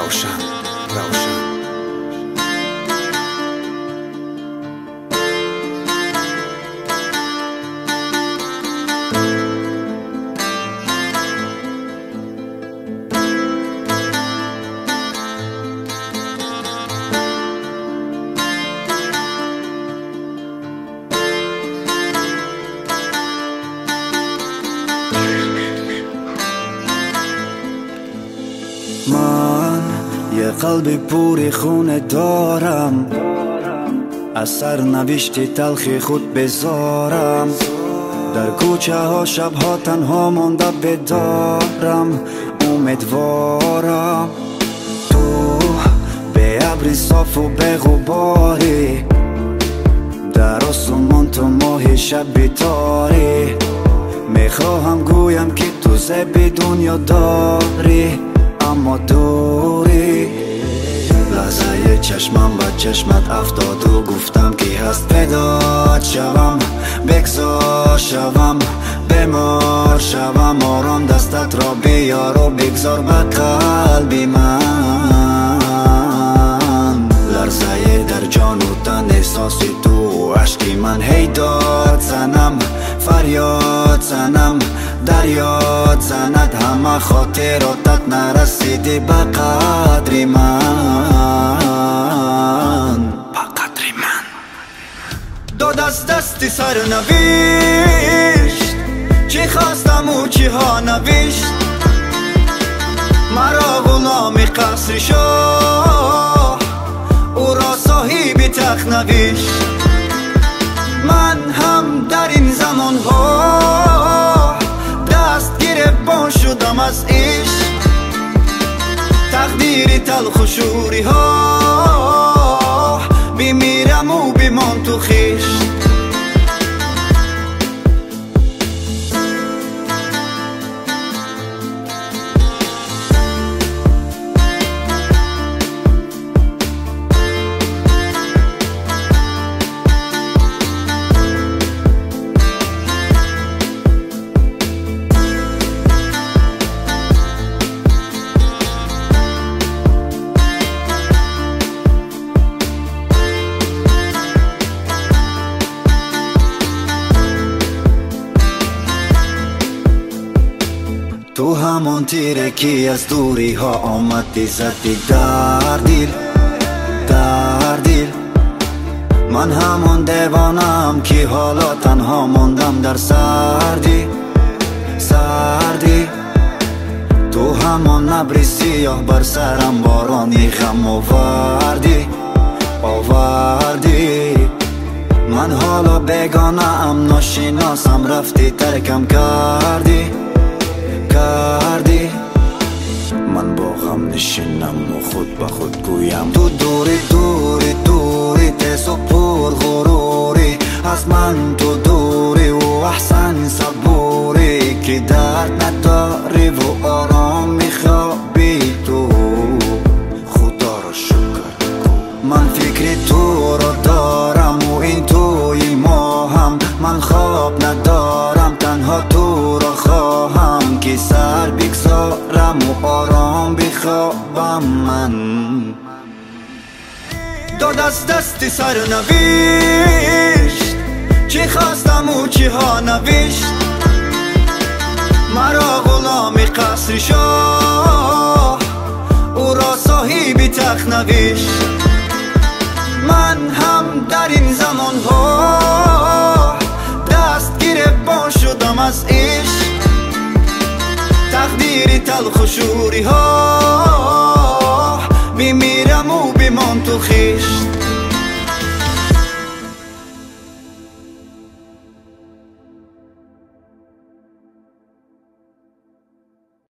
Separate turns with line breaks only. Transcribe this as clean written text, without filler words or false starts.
روشن
من یه قلبی پوری خونه دارم، از سرنوشت تلخی خود بذارم. در کوچه ها شبها تنها مانده بدارم، امیدوارم تو به ابری صاف و به غباری، در آسمان تو ماه شب بیتاری. میخواهم گویم که تو زبی دنیا داری اما دوری. لحظه چشمم و چشمت افتاد و گفتم که هست پیدات شوم، بگذار شوم، بمار شوم. آرام دستت را بیار و بگذار به قلبی من. لرزه در جان و تن احساس تو، عشقی من هی داد زنم، فریاد زنم، دریاد زند. همه خاطراتت نرسیدی به قدری من، به قدری من. داد از دستی سرنوشت، چی خواستم و چی ها نوشت. مرا غلام قصر شاه، او را صاحب تخت نوشت. من هم در این زمان ها دست گریبان شدم از عشق. تقدیر تلخ و شوری ها، بمیرم و بمان تو خشت. تو همون تیره که از دوری ها آمدی زدی در دل، در دل. من همون دیوانم که حالا تنها موندم در سردی، سردی. تو همون ابر سیاه بر سرم بارانی غم آوردی، آوردی. من حالا بیگانه ام، ناشناسم، رفتی ترکم کردی، کردی. من با غم نشینم و خود به خود گویم تو دوری دوری دوری، تیز و پر غروری. از من تو دوری و احسن صبوری، که درد نداری و آرام میخوابی تو. خدا را شکر من فکر تو را دارم و این توی ماهم. من خواب ندارم، تنها تو را خواهم، که سر بگذارم و آرام بخوابم من. داد از دستی سرنوشت، چی خواستم و چی ها نوشت. مرا غلام قصر شاه، او را صاحب تخت نوشت. من هم در این زمان ها دست گریبان شدم از عشق. تقدیر تلخ و شوری ها، بمیرم و بمان تو خشت.